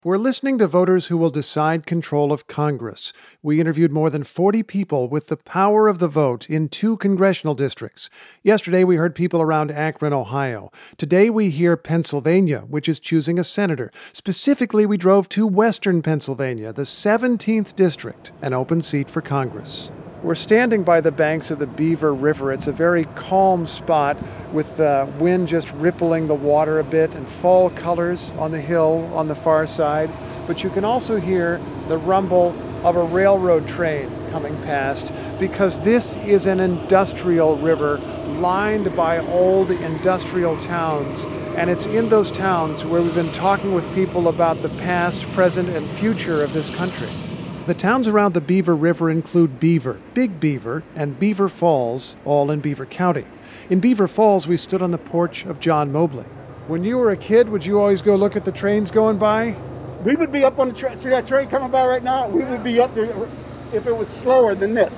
We're listening to voters who will decide control of Congress. We interviewed more than 40 people with the power of the vote in 2 congressional districts. Yesterday, we heard people around Akron, Ohio. Today, we hear Pennsylvania, which is choosing a senator. Specifically, we drove to Western Pennsylvania, the 17th district, an open seat for Congress. We're standing by the banks of the Beaver River. It's a very calm spot with the wind just rippling the water a bit and fall colors on the hill on the far side. But you can also hear the rumble of a railroad train coming past because this is an industrial river lined by old industrial towns. And it's in those towns where we've been talking with people about the past, present, and future of this country. The towns around the Beaver River include Beaver, Big Beaver, and Beaver Falls, all in Beaver County. In Beaver Falls, we stood on the porch of John Mobley. When you were a kid, would you always go look at the trains going by? We would be up on the train. See that train coming by right now? We would be up there if it was slower than this.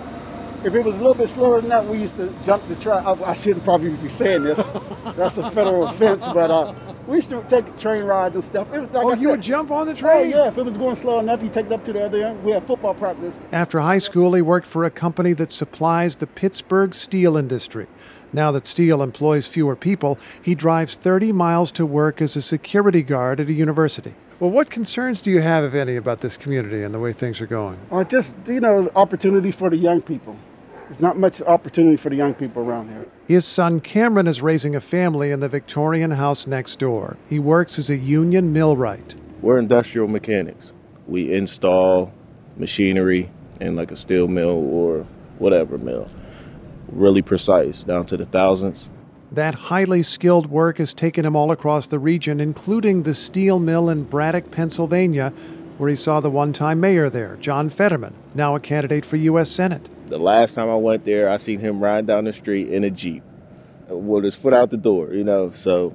If it was a little bit slower than that, we used to jump the train. I shouldn't probably be saying this. That's a federal offense, but we used to take train rides and stuff. It was, like you would jump on the train? Oh, yeah. If it was going slow enough, you take it up to the other end. We had football practice. After high school, he worked for a company that supplies the Pittsburgh steel industry. Now that steel employs fewer people, he drives 30 miles to work as a security guard at a university. Well, what concerns do you have, if any, about this community and the way things are going? Just, opportunity for the young people. There's not much opportunity for the young people around here. His son Cameron is raising a family in the Victorian house next door. He works as a union millwright. We're industrial mechanics. We install machinery in like a steel mill or whatever mill. Really precise, down to the thousandths. That highly skilled work has taken him all across the region, including the steel mill in Braddock, Pennsylvania, where he saw the one-time mayor there, John Fetterman, now a candidate for U.S. Senate. The last time I went there, I seen him riding down the street in a Jeep with his foot out the door, So,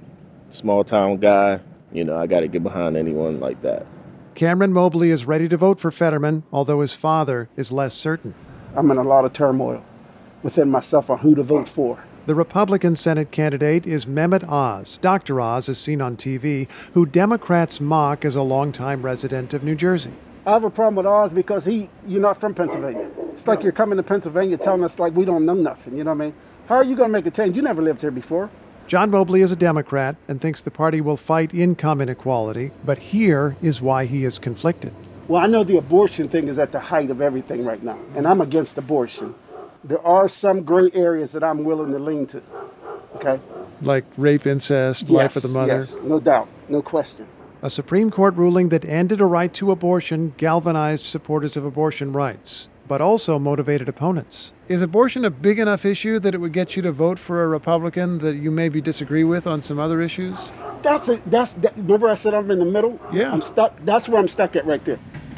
small town guy, I got to get behind anyone like that. Cameron Mobley is ready to vote for Fetterman, although his father is less certain. I'm in a lot of turmoil within myself on who to vote for. The Republican Senate candidate is Mehmet Oz, Dr. Oz, as seen on TV, who Democrats mock as a longtime resident of New Jersey. I have a problem with Oz because you're not from Pennsylvania. It's like you're coming to Pennsylvania telling us like we don't know nothing, you know what I mean? How are you going to make a change? You never lived here before. John Mobley is a Democrat and thinks the party will fight income inequality, but here is why he is conflicted. Well, I know the abortion thing is at the height of everything right now, and I'm against abortion. There are some gray areas that I'm willing to lean to, okay? Like rape, incest, life of the mother? Yes, no doubt, no question. A Supreme Court ruling that ended a right to abortion galvanized supporters of abortion rights, but also motivated opponents. Is abortion a big enough issue that it would get you to vote for a Republican that you maybe disagree with on some other issues? Remember I said I'm in the middle? Yeah. I'm stuck. That's where I'm stuck at right there.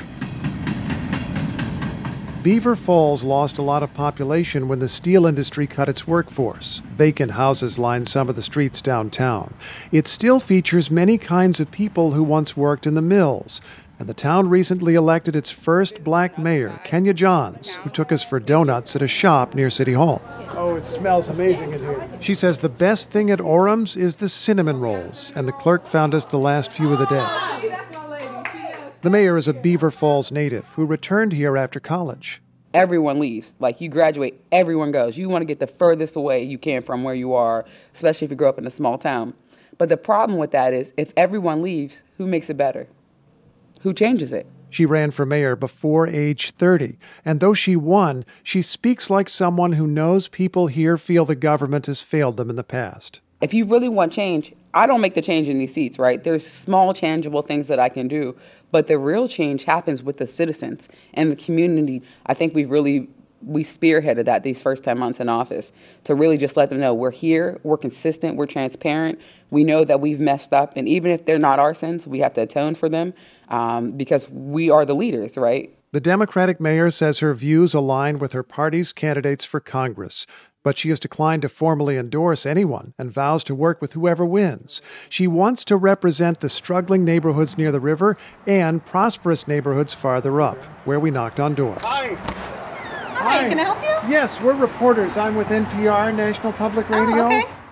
Beaver Falls lost a lot of population when the steel industry cut its workforce. Vacant houses line some of the streets downtown. It still features many kinds of people who once worked in the mills. And the town recently elected its first black mayor, Kenya Johns, who took us for donuts at a shop near City Hall. Oh, it smells amazing in here. She says the best thing at Orem's is the cinnamon rolls, and the clerk found us the last few of the day. The mayor is a Beaver Falls native who returned here after college. Everyone leaves. Like, you graduate, everyone goes. You want to get the furthest away you can from where you are, especially if you grow up in a small town. But the problem with that is if everyone leaves, who makes it better? Who changes it? She ran for mayor before age 30, and though she won, she speaks like someone who knows people here feel the government has failed them in the past. If you really want change, I don't make the change in these seats, right? There's small, tangible things that I can do, but the real change happens with the citizens and the community. I think we spearheaded that these first 10 months in office to really just let them know we're here, we're consistent, we're transparent. We know that we've messed up, and even if they're not our sins, we have to atone for them because we are the leaders, right? The Democratic mayor says her views align with her party's candidates for Congress, but she has declined to formally endorse anyone and vows to work with whoever wins. She wants to represent the struggling neighborhoods near the river and prosperous neighborhoods farther up, where we knocked on doors. Hi, can I help you? Yes, we're reporters. I'm with NPR, National Public Radio. Oh, okay.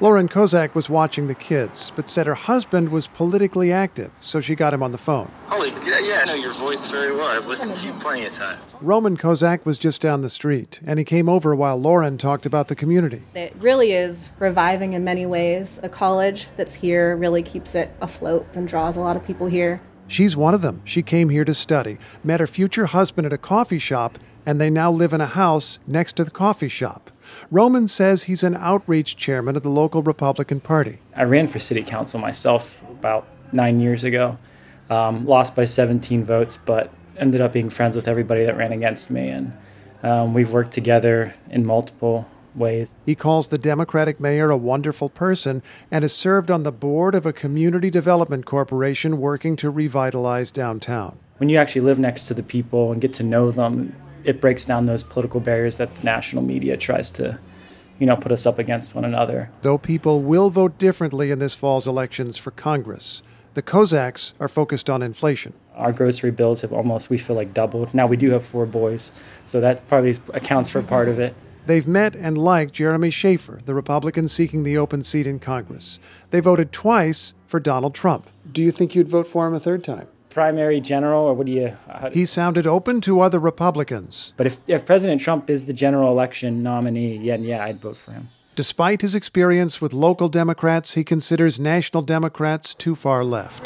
Lauren Kozak was watching the kids, but said her husband was politically active, so she got him on the phone. Yeah, I know your voice very well. I've listened to you plenty of times. Roman Kozak was just down the street, and he came over while Lauren talked about the community. It really is reviving in many ways. A college that's here really keeps it afloat and draws a lot of people here. She's one of them. She came here to study, met her future husband at a coffee shop, and they now live in a house next to the coffee shop. Roman says he's an outreach chairman of the local Republican Party. I ran for city council myself about 9 years ago. Lost by 17 votes, but ended up being friends with everybody that ran against me. And we've worked together in multiple ways. He calls the Democratic mayor a wonderful person and has served on the board of a community development corporation working to revitalize downtown. When you actually live next to the people and get to know them, it breaks down those political barriers that the national media tries to, put us up against one another. Though people will vote differently in this fall's elections for Congress, the Kozaks are focused on inflation. Our grocery bills have almost, we feel like, doubled. Now we do have 4 boys, so that probably accounts for part of it. They've met and liked Jeremy Schaefer, the Republican seeking the open seat in Congress. They voted twice for Donald Trump. Do you think you'd vote for him a third time? Primary, general, or what do you... He sounded open to other Republicans. But if President Trump is the general election nominee, yeah, I'd vote for him. Despite his experience with local Democrats, he considers national Democrats too far left.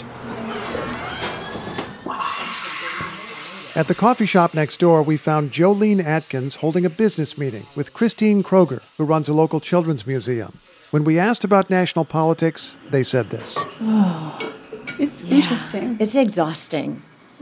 At the coffee shop next door, we found Jolene Atkins holding a business meeting with Christine Kroger, who runs a local children's museum. When we asked about national politics, they said this. It's interesting. It's exhausting.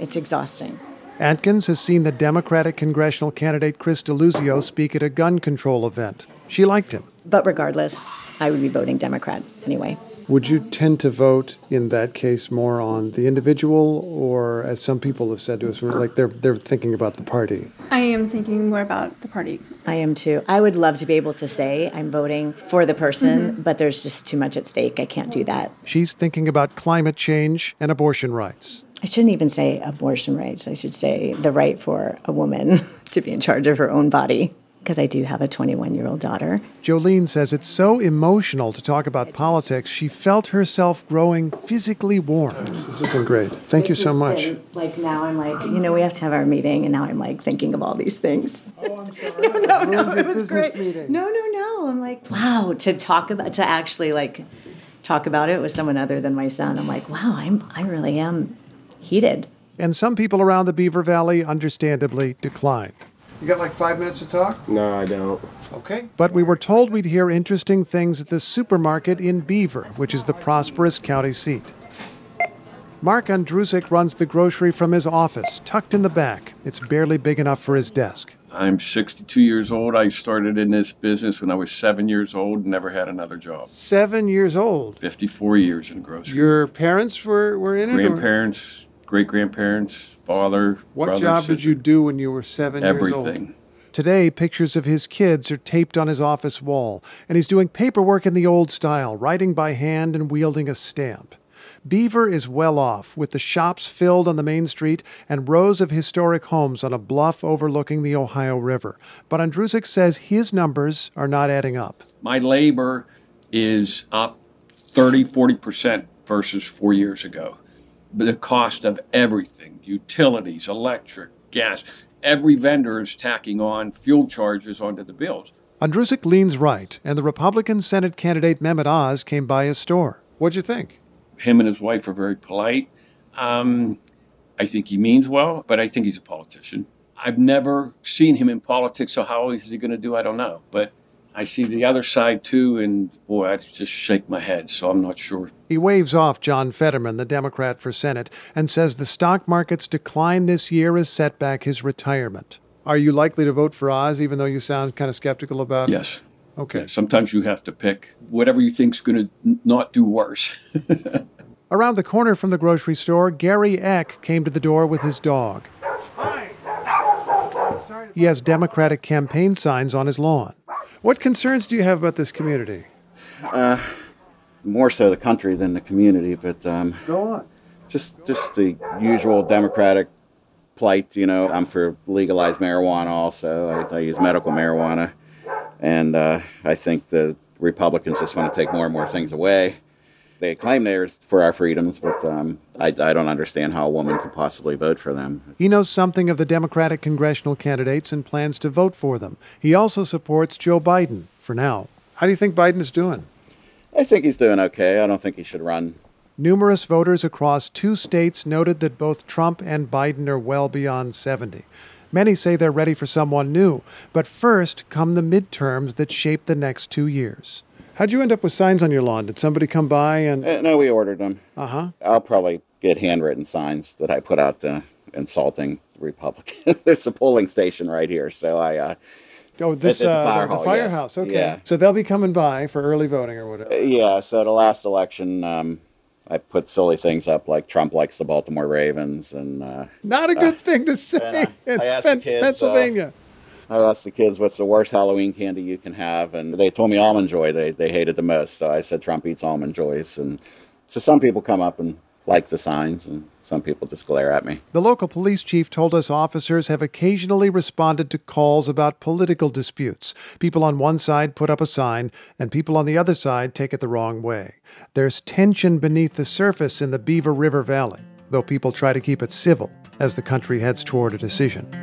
Atkins has seen the Democratic congressional candidate Chris Deluzio speak at a gun control event. She liked him. But regardless, I would be voting Democrat anyway. Would you tend to vote in that case more on the individual, or as some people have said to us, like they're thinking about the party? I am thinking more about the party. I am too. I would love to be able to say I'm voting for the person, but there's just too much at stake. I can't do that. She's thinking about climate change and abortion rights. I shouldn't even say abortion rights. I should say the right for a woman to be in charge of her own body, because I do have a 21-year-old daughter. Jolene says it's so emotional to talk about politics, she felt herself growing physically warm. This has been great. Thank you so much. Now I'm like, we have to have our meeting, and now I'm like thinking of all these things. Oh, I'm sorry. No, it was great. No. I'm like, wow, to actually talk about it with someone other than my son. I'm like, wow, I really am heated. And some people around the Beaver Valley understandably declined. You got like 5 minutes to talk? No, I don't. Okay. But we were told we'd hear interesting things at the supermarket in Beaver, which is the prosperous county seat. Mark Andrusik runs the grocery from his office, tucked in the back. It's barely big enough for his desk. I'm 62 years old. I started in this business when I was 7 years old and never had another job. 7 years old? 54 years in grocery. Your parents were in it? Grandparents, great-grandparents, father, What brother, job sister. did you do when you were 7 years old? Everything. Today, pictures of his kids are taped on his office wall, and he's doing paperwork in the old style, writing by hand and wielding a stamp. Beaver is well off, with the shops filled on the main street and rows of historic homes on a bluff overlooking the Ohio River. But Andrusik says his numbers are not adding up. My labor is up 30-40% versus 4 years ago. But the cost of everything, utilities, electric, gas, every vendor is tacking on fuel charges onto the bills. Andrusik leans right, and the Republican Senate candidate Mehmet Oz came by his store. What'd you think? Him and his wife are very polite. I think he means well, but I think he's a politician. I've never seen him in politics, so how is he going to do? I don't know. But I see the other side, too, and, boy, I just shake my head, so I'm not sure. He waves off John Fetterman, the Democrat for Senate, and says the stock market's decline this year has set back his retirement. Are you likely to vote for Oz, even though you sound kind of skeptical about it? Yes. Okay. Yeah, sometimes you have to pick whatever you think's going to not do worse. Around the corner from the grocery store, Gary Eck came to the door with his dog. He has Democratic campaign signs on his lawn. What concerns do you have about this community? More so the country than the community, but Go on. just the usual Democratic plight. I'm for legalized marijuana also. I use medical marijuana. And I think the Republicans just want to take more and more things away. They claim they're for our freedoms, but I don't understand how a woman could possibly vote for them. He knows something of the Democratic congressional candidates and plans to vote for them. He also supports Joe Biden, for now. How do you think Biden is doing? I think he's doing okay. I don't think he should run. Numerous voters across 2 states noted that both Trump and Biden are well beyond 70. Many say they're ready for someone new. But first come the midterms that shape the next 2 years. How'd you end up with signs on your lawn? Did somebody come by and... No, we ordered them. Uh-huh. I'll probably get handwritten signs that I put out insulting Republicans. There's a polling station right here, so I... this at the the firehouse. Yes. Okay. Yeah. So they'll be coming by for early voting or whatever. Yeah, so the last election, I put silly things up like Trump likes the Baltimore Ravens. And not a good thing to say in Pennsylvania. I asked the kids, what's the worst Halloween candy you can have? And they told me Almond Joy they hated the most. So I said Trump eats Almond Joys. And so some people come up and like the signs, and some people just glare at me. The local police chief told us officers have occasionally responded to calls about political disputes. People on one side put up a sign, and people on the other side take it the wrong way. There's tension beneath the surface in the Beaver River Valley, though people try to keep it civil as the country heads toward a decision.